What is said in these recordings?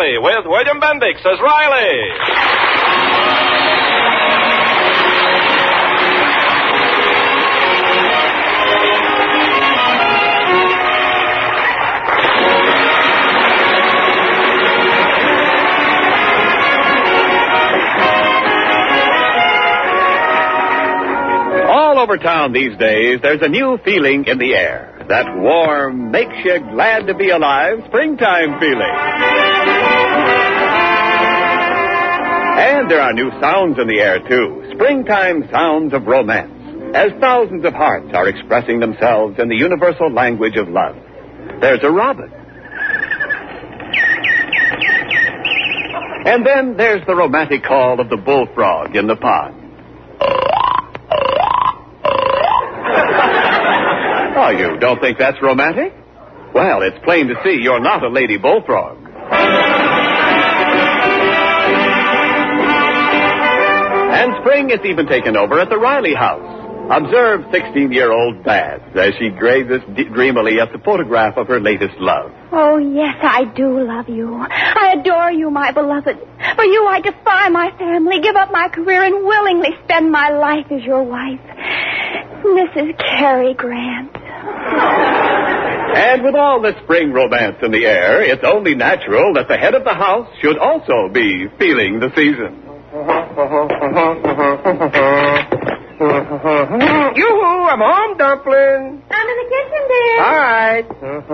Riley with William Bendix as Riley. All over town these days, there's a new feeling in the air. That warm, makes you glad to be alive springtime feeling. And there are new sounds in the air, too. Springtime sounds of romance. As thousands of hearts are expressing themselves in the universal language of love. There's a robin. And then there's the romantic call of the bullfrog in the pond. Oh, you don't think that's romantic? Well, it's plain to see you're not a lady bullfrog. And spring is even taken over at the Riley house. Observe 16-year-old Babs as she gazes dreamily at the photograph of her latest love. Oh, yes, I do love you. I adore you, my beloved. For you, I defy my family, give up my career, and willingly spend my life as your wife. Mrs. Cary Grant. And with all this spring romance in the air, it's only natural that the head of the house should also be feeling the season. Yoo-hoo, I'm home, Dumpling. I'm in the kitchen, dear. All right.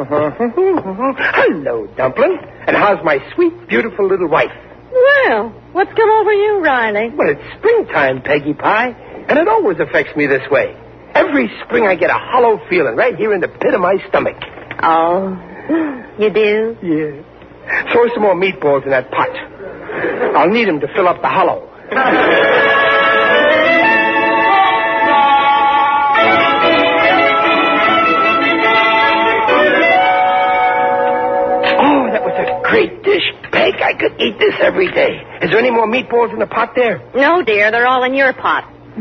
Hello, Dumpling. And how's my sweet, beautiful little wife? Well, what's come over you, Riley? Well, it's springtime, Peggy Pie, and it always affects me this way. Every spring I get a hollow feeling right here in the pit of my stomach. Oh, you do? Yeah. Throw some more meatballs in that pot. I'll need them to fill up the hollow. Oh, that was a great dish, Peg. I could eat this every day. Is there any more meatballs in the pot there? No, dear. They're all in your pot.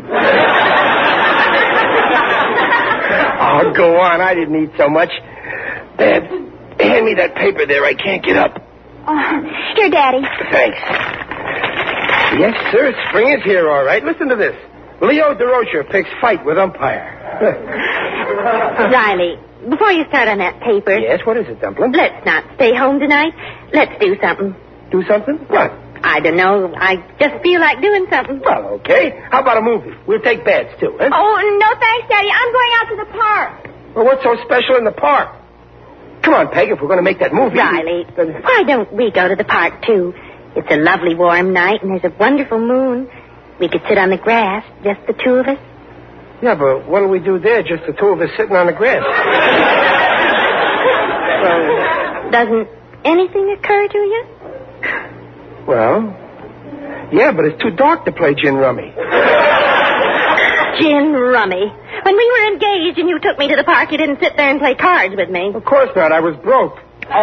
Oh, go on. I didn't eat so much. Babs, hand me that paper there. I can't get up. Here, Daddy. Thanks. Yes, sir. Spring is here, all right. Listen to this. Leo DeRocher picks fight with umpire. Riley, before you start on that paper... Yes, what is it, Dumpling? Let's not stay home tonight. Let's do something. Do something? What? I don't know. I just feel like doing something. Well, okay. How about a movie? We'll take beds, too, huh? Oh, no thanks, Daddy. I'm going out to the park. Well, what's so special in the park? Come on, Peg, if we're going to make that movie... Riley, why don't we go to the park, too? It's a lovely warm night, and there's a wonderful moon. We could sit on the grass, just the two of us. Yeah, but what'll we do there, just the two of us sitting on the grass? Doesn't anything occur to you? Well, yeah, but it's too dark to play gin rummy. Gin rummy. When we were engaged and you took me to the park, you didn't sit there and play cards with me. Of course not. I was broke.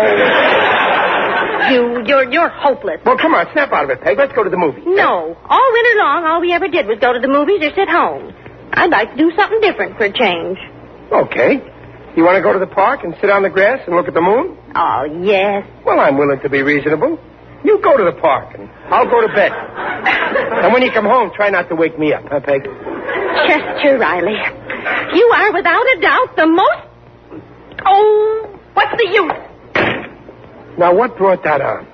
You're hopeless. Well, come on, snap out of it, Peg. Let's go to the movies. No. All winter long, all we ever did was go to the movies or sit home. I'd like to do something different for a change. Okay. You want to go to the park and sit on the grass and look at the moon? Oh, yes. Well, I'm willing to be reasonable. You go to the park, and I'll go to bed. And when you come home, try not to wake me up, huh, Peg? Chester Riley, you are without a doubt the most... Oh, what's the use? Now, what brought that on?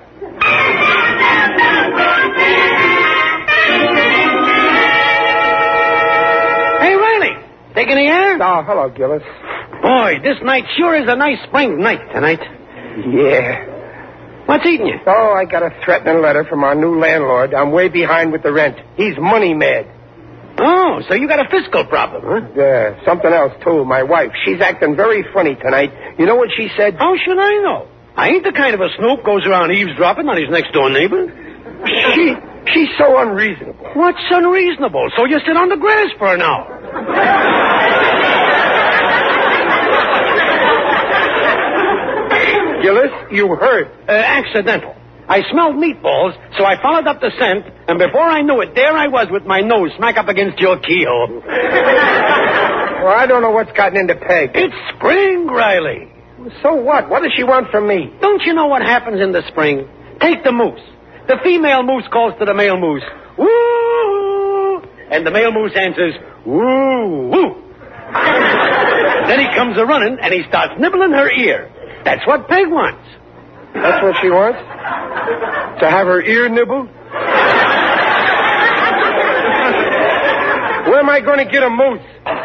Hey, Riley, taking the air? Oh, hello, Gillis. Boy, this night sure is a nice spring night tonight. Yeah. What's eating you? Oh, I got a threatening letter from our new landlord. I'm way behind with the rent. He's money mad. Oh, so you got a fiscal problem, huh? Yeah, something else, too. My wife, she's acting very funny tonight. You know what she said? How should I know? I ain't the kind of a snoop goes around eavesdropping on his next-door neighbor. She's so unreasonable. What's unreasonable? So you sit on the grass for an hour. Gillis, you heard. Accidental. I smelled meatballs, so I followed up the scent, and before I knew it, there I was with my nose smack up against your keyhole. Well, I don't know what's gotten into Peg. It's spring, Riley. So what? What does she want from me? Don't you know what happens in the spring? Take the moose. The female moose calls to the male moose, woo! And the male moose answers, woo, woo. Then he comes a-running, and he starts nibbling her ear. That's what Peg wants. That's what she wants? To have her ear nibbled? Where am I going to get a moose?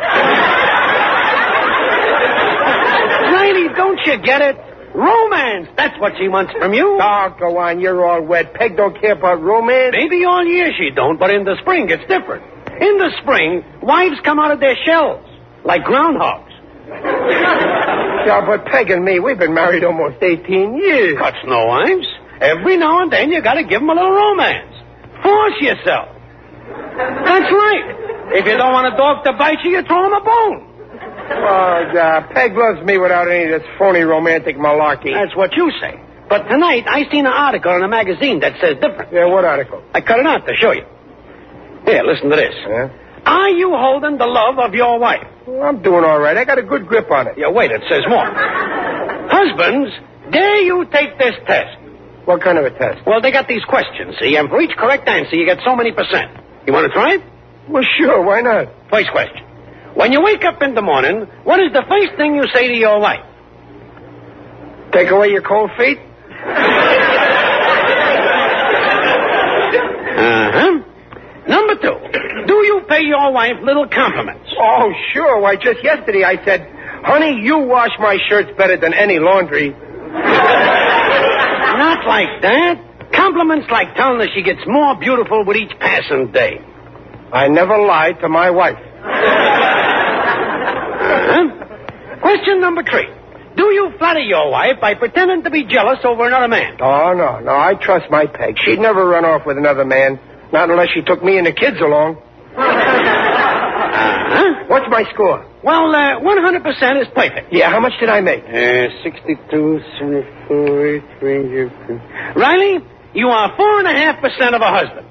Riley, don't you get it? Romance. That's what she wants from you. Oh, go on. You're all wet. Peg don't care about romance. Maybe all year she don't, but in the spring it's different. In the spring, wives come out of their shells, like groundhogs. Yeah, but Peg and me, we've been married almost 18 years. Cuts no wives. Every now and then you got to give them a little romance. Force yourself. That's right. If you don't want a dog to bite you, you throw him a bone. Oh, Peg loves me without any of this phony romantic malarkey. That's what you say. But tonight, I seen an article in a magazine that says different. Yeah, what article? I cut it out to show you. Here, listen to this. Yeah? Are you holding the love of your wife? Well, I'm doing all right. I got a good grip on it. Yeah, wait, it says more. Husbands, dare you take this test? What kind of a test? Well, they got these questions, see, and for each correct answer, you get so many %. You want to try it? Well, sure, why not? First question. When you wake up in the morning, what is the first thing you say to your wife? Take away your cold feet? Uh-huh. Number 2, do you pay your wife little compliments? Oh, sure. Why, just yesterday I said, honey, you wash my shirts better than any laundry. Not like that. Compliments like telling her she gets more beautiful with each passing day. I never lied to my wife. Uh-huh. Question number 3. Do you flatter your wife by pretending to be jealous over another man? Oh, no. I trust my Peg. She'd never run off with another man. Not unless she took me and the kids along. Uh-huh. What's my score? Well, 100% is perfect. Yeah, how much did I make? 62, 74, 83. Riley, you are 4.5% of a husband.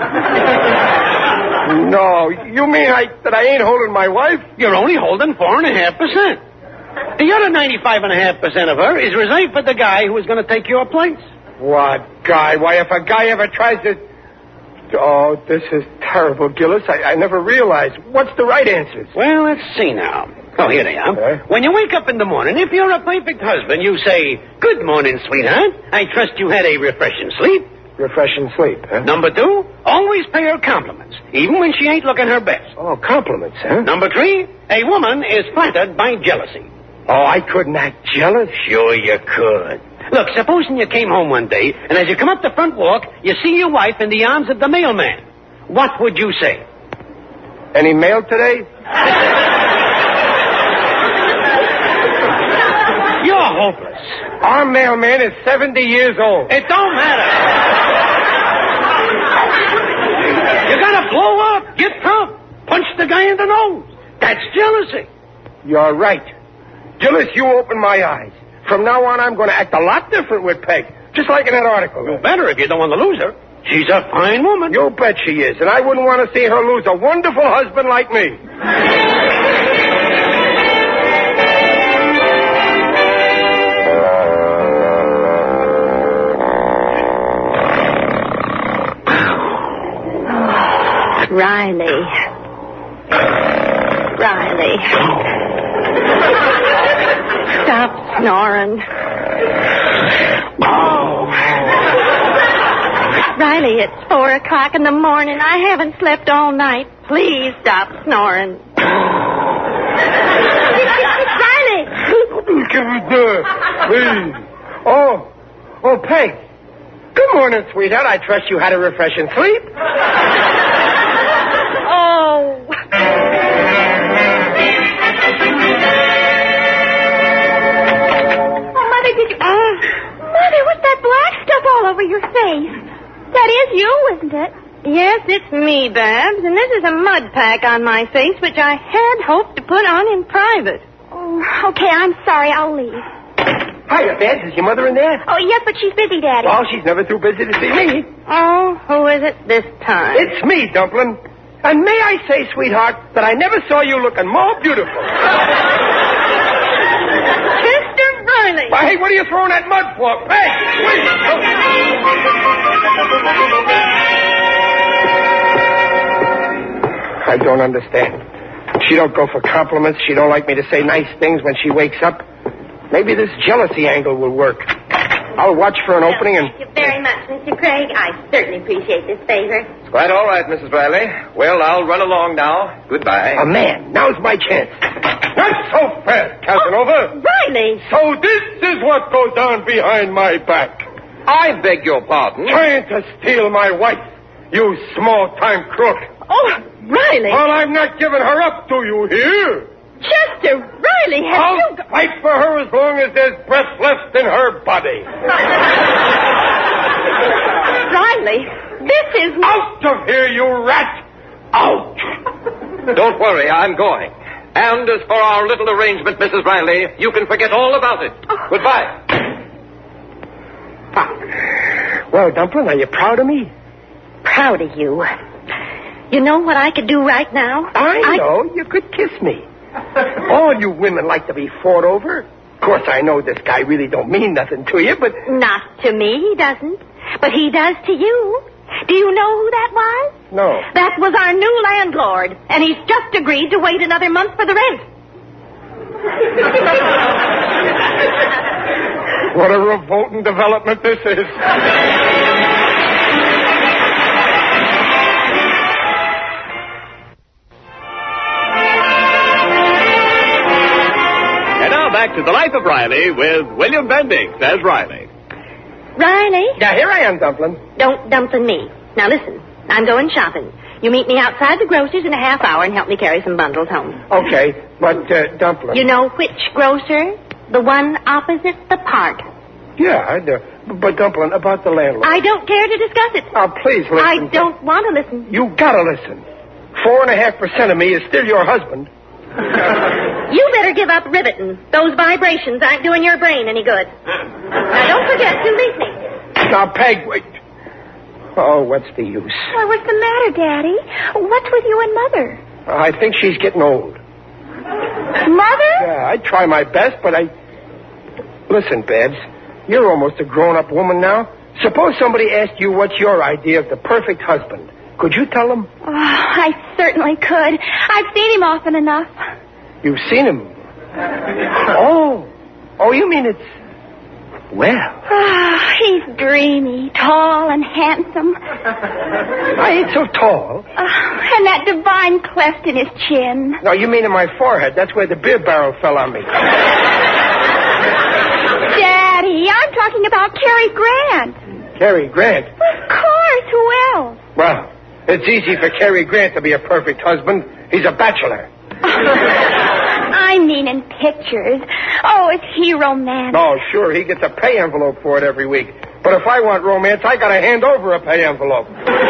No, you mean that I ain't holding my wife? You're only holding 4.5%. The other 95.5% of her is reserved for the guy who is going to take your place. What guy? Why, if a guy ever tries to... Oh, this is terrible, Gillis. I never realized. What's the right answers? Well, let's see now. Oh, here they are. When you wake up in the morning, if you're a perfect husband, you say, good morning, sweetheart. I trust you had a refreshing sleep. Refreshing sleep, huh? Number 2, always pay her compliments, even when she ain't looking her best. Oh, compliments, huh? Number 3, a woman is flattered by jealousy. Oh, I couldn't act jealous? Sure you could. Look, supposing you came home one day, and as you come up the front walk, you see your wife in the arms of the mailman. What would you say? Any mail today? You're hopeless. Our mailman is 70 years old. It don't matter. You gotta blow up, get tough, punch the guy in the nose. That's jealousy. You're right. Gillis, you opened my eyes. From now on, I'm going to act a lot different with Peg. Just like in that article. You better if you don't want to lose her. She's a fine woman. You bet she is. And I wouldn't want to see her lose a wonderful husband like me. Riley. Stop snoring. Riley, it's 4:00 in the morning. I haven't slept all night. Please stop snoring. Riley! Give me that. Please. Oh, Peg. Good morning, sweetheart. I trust you had a refreshing sleep. Oh. Mother, what's that black stuff all over your face? That is you, isn't it? Yes, it's me, Babs, and this is a mud pack on my face, which I had hoped to put on in private. Oh, okay, I'm sorry. I'll leave. Hiya, Babs. Is your mother in there? Oh, yes, but she's busy, Daddy. Well, she's never too busy to see me. Oh, who is it this time? It's me, Dumplin'. And may I say, sweetheart, that I never saw you looking more beautiful. Mr. Riley! Why, hey, what are you throwing that mud for? Peg! Wait! I don't understand. She don't go for compliments. She don't like me to say nice things when she wakes up. Maybe this jealousy angle will work. I'll watch for an opening and... Thank you very much, Mr. Craig. I certainly appreciate this favor. Quite all right, Mrs. Riley. Well, I'll run along now. Goodbye. A man. Now's my chance. Not so fast, Casanova. Riley! So this is what goes on behind my back. I beg your pardon. Trying to steal my wife, you small-time crook. Oh, Riley! Well, I'm not giving her up to you here. Chester, Riley, have I'll you... fight for her as long as there's breath left in her body. Riley, this is... Out of here, you rat! Out! Don't worry, I'm going. And as for our little arrangement, Mrs. Riley, you can forget all about it. Oh. Goodbye. Well, Dumplin', are you proud of me? Proud of you. You know what I could do right now? I know. You could kiss me. All you women like to be fought over. Of course, I know this guy really don't mean nothing to you, but... Not to me, he doesn't. But he does to you. Do you know who that was? No. That was our new landlord, and he's just agreed to wait another month for the rent. What a revolting development this is. Back to the Life of Riley with William Bendix as Riley. Riley? Yeah, here I am, Dumplin'. Don't dumplin' me. Now listen, I'm going shopping. You meet me outside the grocer's in a half hour and help me carry some bundles home. Okay, but, Dumplin'... You know which grocer? The one opposite the park. Yeah, I do. But, Dumplin', about the landlord... I don't care to discuss it. Oh, please listen. I don't want to listen. You gotta listen. 4.5% of me is still your husband. You better give up ribbiting. Those vibrations aren't doing your brain any good. Now, don't forget to leave me. Now, Peg, wait. Oh, what's the use? Well, what's the matter, Daddy? What's with you and Mother? I think she's getting old. Mother? Yeah, I try my best, but I... Listen, Babs, you're almost a grown-up woman now. Suppose somebody asked you what's your idea of the perfect husband. Could you tell them? Oh, I certainly could. I've seen him often enough. You've seen him? Oh, you mean it's... Well. Oh, he's dreamy, tall, and handsome. I ain't so tall. And that divine cleft in his chin. No, you mean in my forehead. That's where the beer barrel fell on me. Daddy, I'm talking about Cary Grant. Cary Grant? Of course, who else? Well, it's easy for Cary Grant to be a perfect husband. He's a bachelor. I mean in pictures. Oh, is he romantic? Oh, sure, he gets a pay envelope for it every week. But if I want romance, I gotta hand over a pay envelope.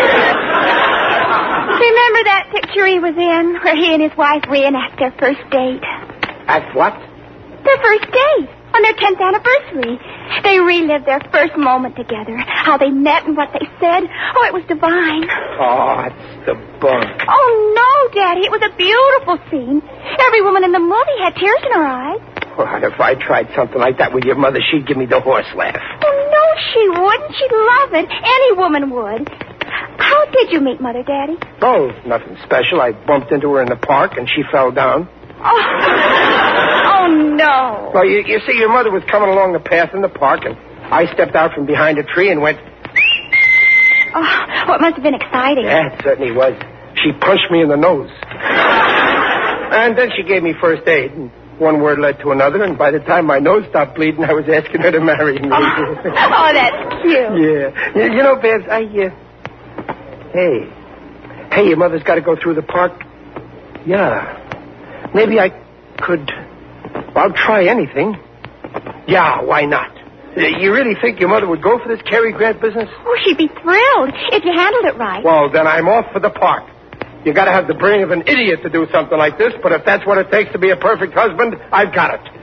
Remember that picture he was in, where he and his wife reenact their first date? At what? Their first date, on their 10th anniversary. They relived their first moment together, how they met and what they said. Oh, it was divine. Oh, it's the bunk. Oh, no, Daddy, it was a beautiful scene. Every woman in the movie had tears in her eyes. Well, if I tried something like that with your mother, she'd give me the horse laugh. Oh, no, she wouldn't. She'd love it. Any woman would. How did you meet Mother, Daddy? Oh, nothing special. I bumped into her in the park, and she fell down. Oh, no. Well, you see, your mother was coming along the path in the park, and I stepped out from behind a tree and went... Oh, well, it must have been exciting. Yeah, it certainly was. She punched me in the nose. And then she gave me first aid, and one word led to another, and by the time my nose stopped bleeding, I was asking her to marry me. Oh, that's cute. Yeah. You know, Babs, Hey, your mother's got to go through the park. Yeah. Maybe I could... I'll try anything. Yeah, why not? You really think your mother would go for this Cary Grant business? Oh, she'd be thrilled if you handled it right. Well, then I'm off for the park. You got to have the brain of an idiot to do something like this, but if that's what it takes to be a perfect husband, I've got it.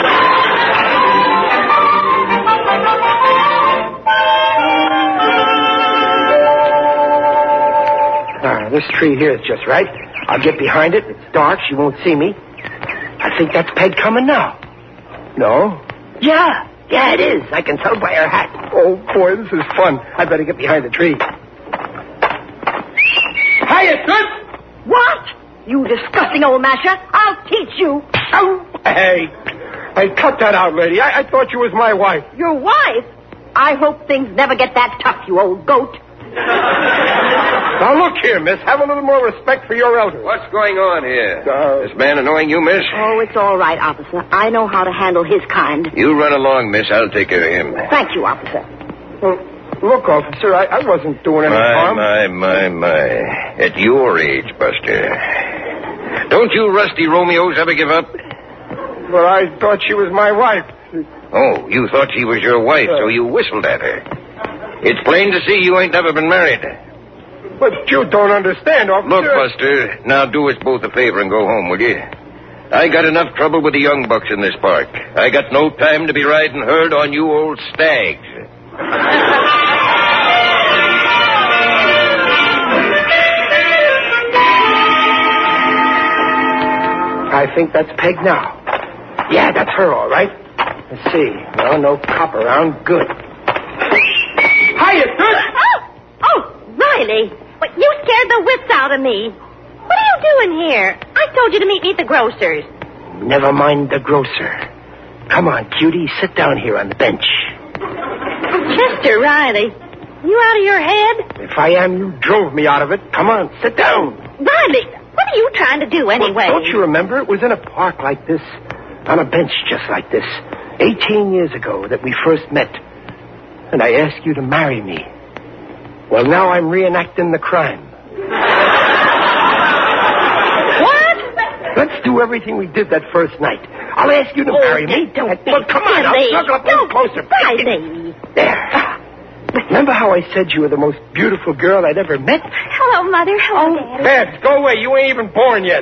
This tree here is just right. I'll get behind it. It's dark. She won't see me. I think that's Peg coming now. No, Yeah, it is. I can tell by her hat. Oh, boy, this is fun. I better get behind the tree. Hiya, Toots! What? You disgusting old masher. I'll teach you. Oh, hey, cut that out, lady. I thought you was my wife. Your wife? I hope things never get that tough, you old goat. Now, look here, miss. Have a little more respect for your elders. What's going on here? This man annoying you, miss? Oh, it's all right, officer. I know how to handle his kind. You run along, miss. I'll take care of him. Thank you, officer. Well, look, officer, I wasn't doing any harm. My. At your age, Buster. Don't you rusty Romeos ever give up? Well, I thought she was my wife. Oh, you thought she was your wife, so you whistled at her. It's plain to see you ain't never been married. But you don't understand, officer. Look, Buster, now do us both a favor and go home, will you? I got enough trouble with the young bucks in this park. I got no time to be riding herd on you old stags. I think that's Peg now. Yeah, that's her, all right. Let's see. No cop around. Good. Hiya, Toots! Oh, Riley. But you scared the wits out of me. What are you doing here? I told you to meet me at the grocer's. Never mind the grocer. Come on, cutie. Sit down here on the bench. Chester Riley, you out of your head? If I am, you drove me out of it. Come on, sit down. Riley, what are you trying to do anyway? Well, don't you remember? It was in a park like this, on a bench just like this, 18 years ago that we first met. And I asked you to marry me. Well, now I'm reenacting the crime. What? Let's do everything we did that first night. I'll ask you to marry me. Don't be Well, come on, I'll snuggle up a little closer. Riley. There. Remember how I said you were the most beautiful girl I'd ever met? Hello, Mother. Hello, Daddy. Babs, go away. You ain't even born yet.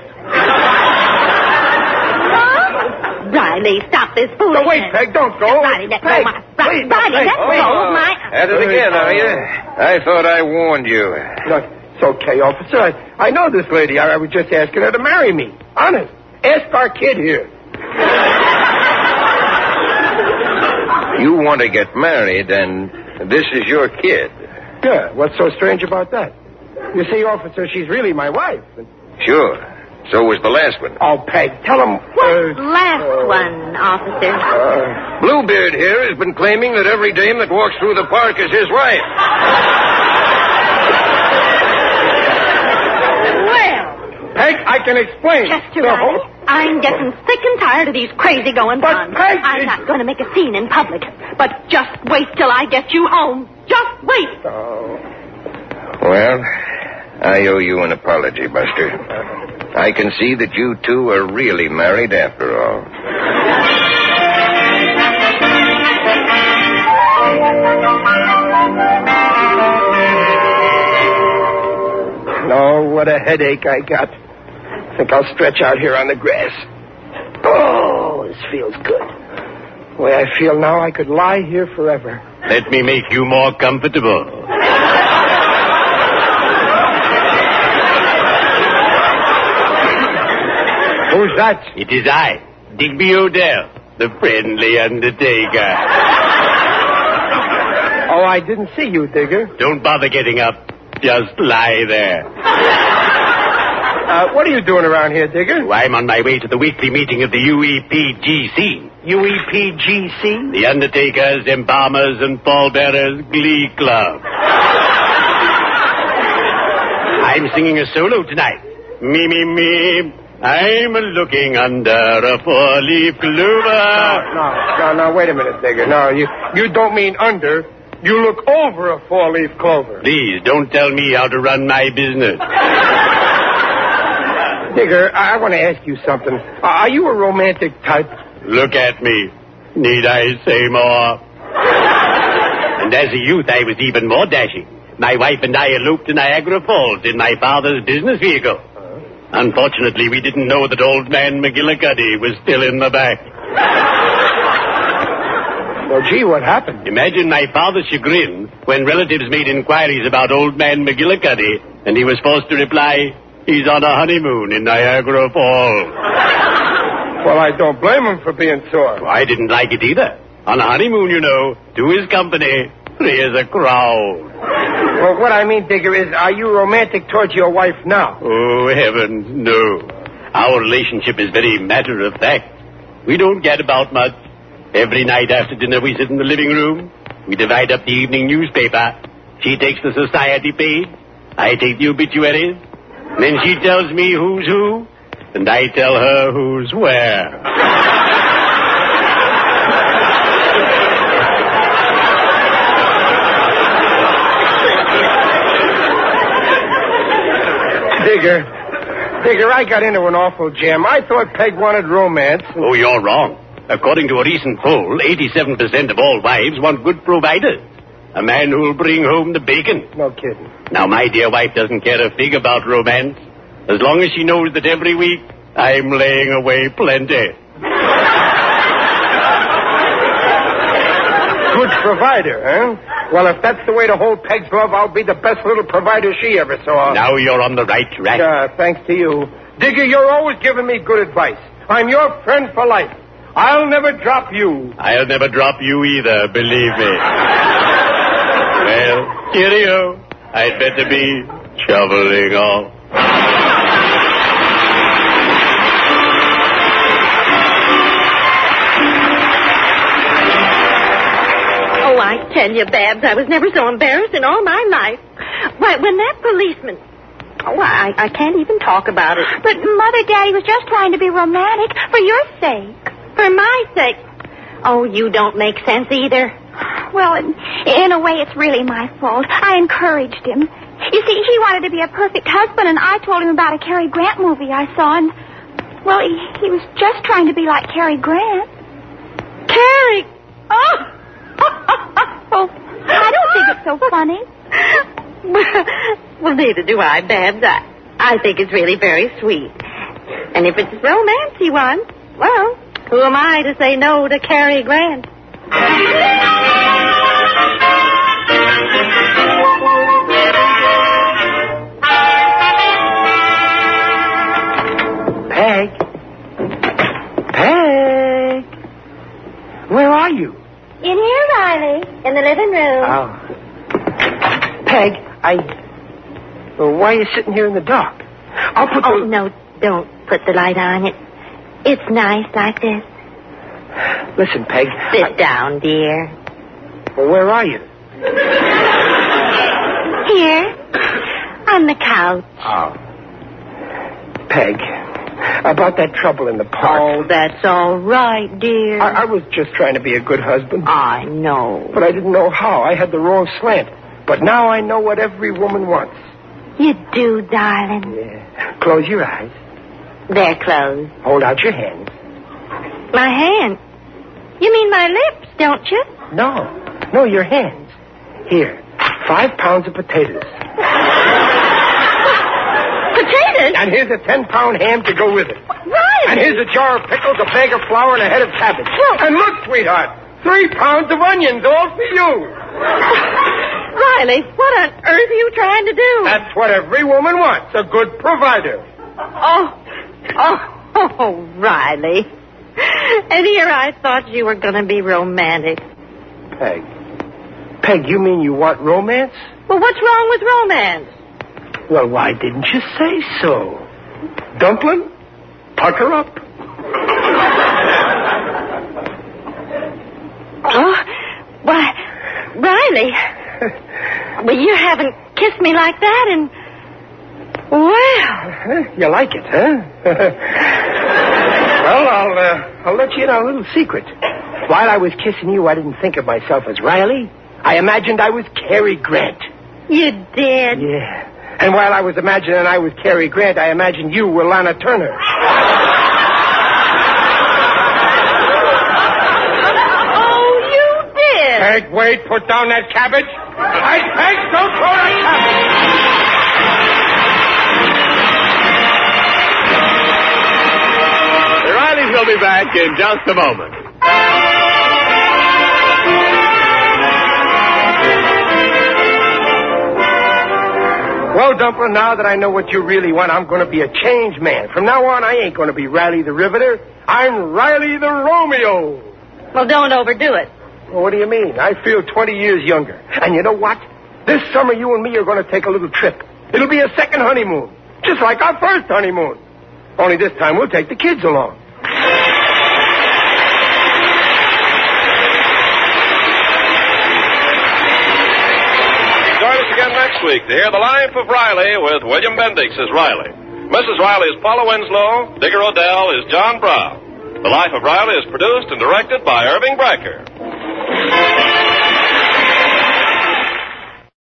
Riley, stop this foolishness. No, wait, Peg, don't go. Riley, let Peg, go my... please, Riley, Peg. let go of my... At it again, are you? I thought I warned you. No, it's okay, officer. I know this lady. I was just asking her to marry me. Honest. Ask our kid here. You want to get married, and this is your kid. Yeah, what's so strange about that? You see, officer, she's really my wife. Sure. So was the last one. Oh, Peg, tell him... What last one, officer? Bluebeard here has been claiming that every dame that walks through the park is his wife. Well... Peg, I can explain. Chester Riley, I'm getting sick and tired of these crazy goings-on. But, Peg... I'm not going to make a scene in public, but just wait till I get you home. Just wait. Oh. Well, I owe you an apology, Buster. I can see that you two are really married after all. Oh, what a headache I got. I think I'll stretch out here on the grass. Oh, this feels good. The way I feel now, I could lie here forever. Let me make you more comfortable. Who's that? It is I, Digby Odell, the friendly undertaker. Oh, I didn't see you, Digger. Don't bother getting up. Just lie there. What are you doing around here, Digger? I'm on my way to the weekly meeting of the UEPGC. UEPGC? The Undertakers, Embalmers, and Pallbearers Glee Club. I'm singing a solo tonight. Me, me, me. I'm looking under a four-leaf clover. No, wait a minute, Digger. No, you don't mean under. You look over a four-leaf clover. Please, don't tell me how to run my business. Digger, I want to ask you something. Are you a romantic type? Look at me. Need I say more? And as a youth, I was even more dashing. My wife and I eloped to Niagara Falls in my father's business vehicle. Unfortunately, we didn't know that old man McGillicuddy was still in the back. Well, gee, what happened? Imagine my father's chagrin when relatives made inquiries about old man McGillicuddy, and he was forced to reply, he's on a honeymoon in Niagara Falls. Well, I don't blame him for being sore. I didn't like it either. On a honeymoon, you know, two is company, three is a crowd. Well, what I mean, Digger, is are you romantic towards your wife now? Oh, heavens, no. Our relationship is very matter of fact. We don't get about much. Every night after dinner, we sit in the living room. We divide up the evening newspaper. She takes the society page. I take the obituaries. Then she tells me who's who, and I tell her who's where. Digger, I got into an awful jam. I thought Peg wanted romance. Oh, you're wrong. According to a recent poll, 87% of all wives want good providers. A man who'll bring home the bacon. No kidding. Now, my dear wife doesn't care a fig about romance, as long as she knows that every week I'm laying away plenty. Good provider, huh? Well, if that's the way to hold Peg's love, I'll be the best little provider she ever saw. Now you're on the right track. Thanks to you. Digger, you're always giving me good advice. I'm your friend for life. I'll never drop you. I'll never drop you either, believe me. Well, cheerio. I'd better be shoveling off. Oh, I tell you, Babs, I was never so embarrassed in all my life. Why, when that policeman... Oh, I can't even talk about it. But, Mother, Daddy was just trying to be romantic for your sake. For my sake. Oh, you don't make sense either. Well, in a way, it's really my fault. I encouraged him. You see, he wanted to be a perfect husband, and I told him about a Cary Grant movie I saw, and, well, he was just trying to be like Cary Grant. Cary! Oh! Oh, I don't think it's so funny. Well, neither do I, Babs. I think it's really very sweet. And if it's a romance he wants, well, who am I to say no to Cary Grant? Peg! Where are you? In here, Riley. In the living room. Oh. Peg, Well, why are you sitting here in the dark? I'll put Oh, no, don't put the light on. It's nice like this. Listen, Peg. Sit down, dear. Well, where are you? Here. On the couch. Oh. Peg, about that trouble in the park. Oh, that's all right, dear. I was just trying to be a good husband. I know. But I didn't know how. I had the wrong slant. But now I know what every woman wants. You do, darling. Yeah. Close your eyes. They're closed. Hold out your hands. My hand? You mean my lips, don't you? No, your hands. Here, 5 pounds of potatoes. Potatoes? And here's a 10-pound ham to go with it. Riley! And here's a jar of pickles, a bag of flour, and a head of cabbage. Well, and look, sweetheart, 3 pounds of onions, all for you. Riley, what on earth are you trying to do? That's what every woman wants, a good provider. Oh, Riley. And here I thought you were going to be romantic. Peg, you mean you want romance? Well, what's wrong with romance? Well, why didn't you say so? Dumpling? Pucker up? Oh, why, Riley. Well, you haven't kissed me like that in... Well. You like it, huh? Well, I'll let you in on a little secret. While I was kissing you, I didn't think of myself as Riley. I imagined I was Cary Grant. You did? Yeah. And while I was imagining I was Cary Grant, I imagined you were Lana Turner. Oh, you did? Peg, wait, put down that cabbage. Peg, don't throw that cabbage. The Rileys will be back in just a moment. Well, Dumpler, now that I know what you really want, I'm going to be a changed man. From now on, I ain't going to be Riley the Riveter. I'm Riley the Romeo. Well, don't overdo it. Well, what do you mean? I feel 20 years younger. And you know what? This summer, you and me are going to take a little trip. It'll be a second honeymoon, just like our first honeymoon. Only this time, we'll take the kids along. Join us again next week to hear The Life of Riley with William Bendix as Riley. Mrs. Riley is Paula Winslow. Digger Odell is John Brown. The Life of Riley is produced and directed by Irving Brecker.